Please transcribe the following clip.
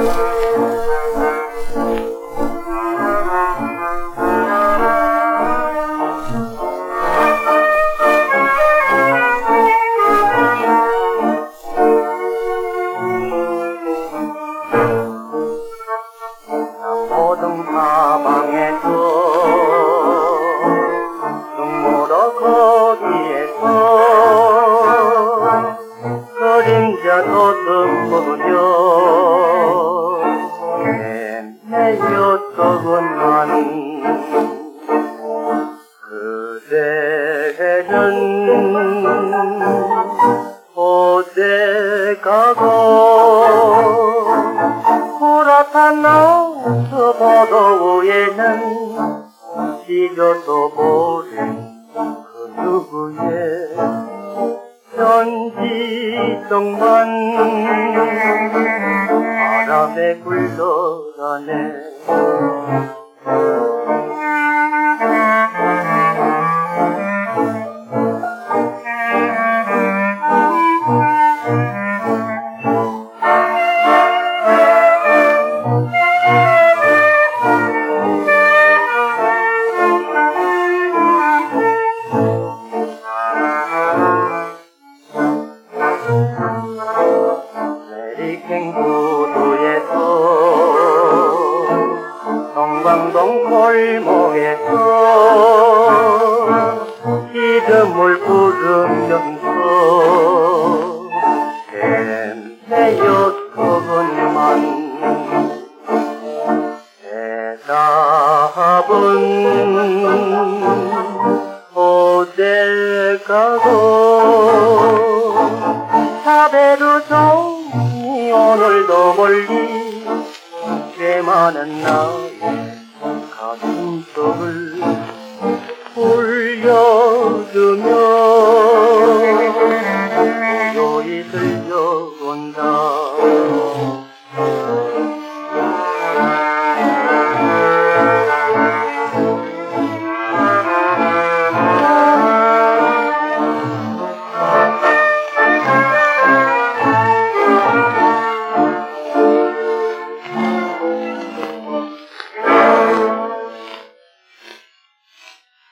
모든 사방에서 눈물어 거기에서 그림자 도둑보며 헤매였더구만 그대는 어디 가고 호락한 저 바다 위에는 시려도 모른 그 누구의 편지성만 바람에 굴러가네. 내리캥구도에서 성광동 골목에서 이름을 부르면서 헤매였더구만 대답은 어딜 가고 사베르송이 오늘도 멀리 꽤 많은 나의 가슴속을 울려주며